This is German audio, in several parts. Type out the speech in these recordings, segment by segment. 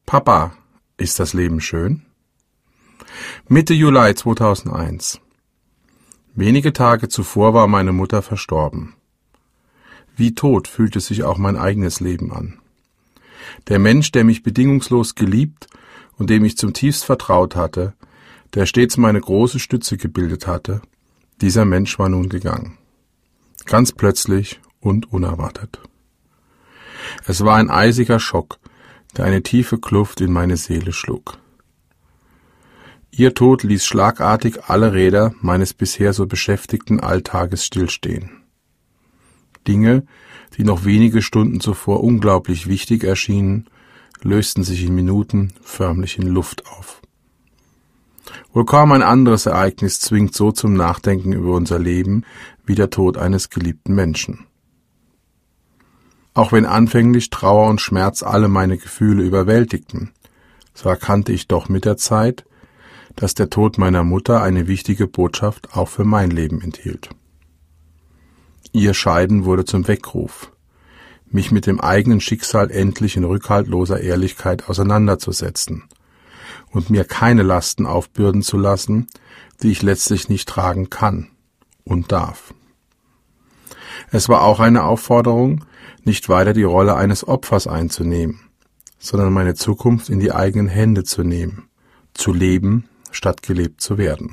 Papa, ist das Leben schön? Mitte Juli 2001. Wenige Tage zuvor war meine Mutter verstorben. Wie tot fühlte sich auch mein eigenes Leben an. Der Mensch, der mich bedingungslos geliebt und dem ich zum tiefst vertraut hatte, der stets meine große Stütze gebildet hatte, dieser Mensch war nun gegangen. Ganz plötzlich und unerwartet. Es war ein eisiger Schock, der eine tiefe Kluft in meine Seele schlug. Ihr Tod ließ schlagartig alle Räder meines bisher so beschäftigten Alltages stillstehen. Dinge, die noch wenige Stunden zuvor unglaublich wichtig erschienen, lösten sich in Minuten förmlich in Luft auf. Wohl kaum ein anderes Ereignis zwingt so zum Nachdenken über unser Leben wie der Tod eines geliebten Menschen. Auch wenn anfänglich Trauer und Schmerz alle meine Gefühle überwältigten, so erkannte ich doch mit der Zeit, dass der Tod meiner Mutter eine wichtige Botschaft auch für mein Leben enthielt. Ihr Scheiden wurde zum Weckruf, mich mit dem eigenen Schicksal endlich in rückhaltloser Ehrlichkeit auseinanderzusetzen und mir keine Lasten aufbürden zu lassen, die ich letztlich nicht tragen kann und darf. Es war auch eine Aufforderung, nicht weiter die Rolle eines Opfers einzunehmen, sondern meine Zukunft in die eigenen Hände zu nehmen, zu leben, statt gelebt zu werden.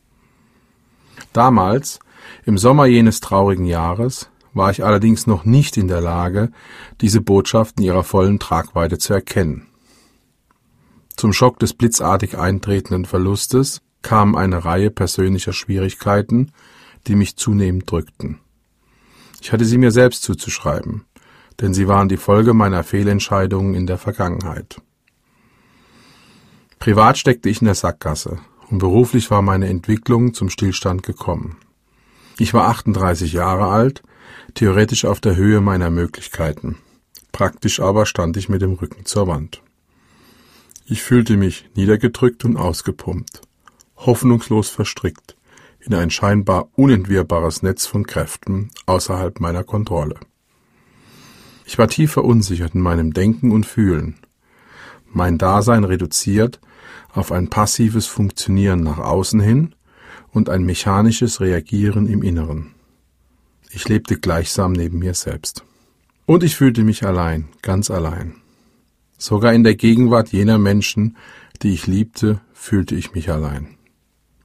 Damals, im Sommer jenes traurigen Jahres, war ich allerdings noch nicht in der Lage, diese Botschaft in ihrer vollen Tragweite zu erkennen. Zum Schock des blitzartig eintretenden Verlustes kamen eine Reihe persönlicher Schwierigkeiten, die mich zunehmend drückten. Ich hatte sie mir selbst zuzuschreiben, denn sie waren die Folge meiner Fehlentscheidungen in der Vergangenheit. Privat steckte ich in der Sackgasse und beruflich war meine Entwicklung zum Stillstand gekommen. Ich war 38 Jahre alt, theoretisch auf der Höhe meiner Möglichkeiten. Praktisch aber stand ich mit dem Rücken zur Wand. Ich fühlte mich niedergedrückt und ausgepumpt, hoffnungslos verstrickt in ein scheinbar unentwirrbares Netz von Kräften außerhalb meiner Kontrolle. Ich war tief verunsichert in meinem Denken und Fühlen, mein Dasein reduziert auf ein passives Funktionieren nach außen hin und ein mechanisches Reagieren im Inneren. Ich lebte gleichsam neben mir selbst. Und ich fühlte mich allein, ganz allein. Sogar in der Gegenwart jener Menschen, die ich liebte, fühlte ich mich allein.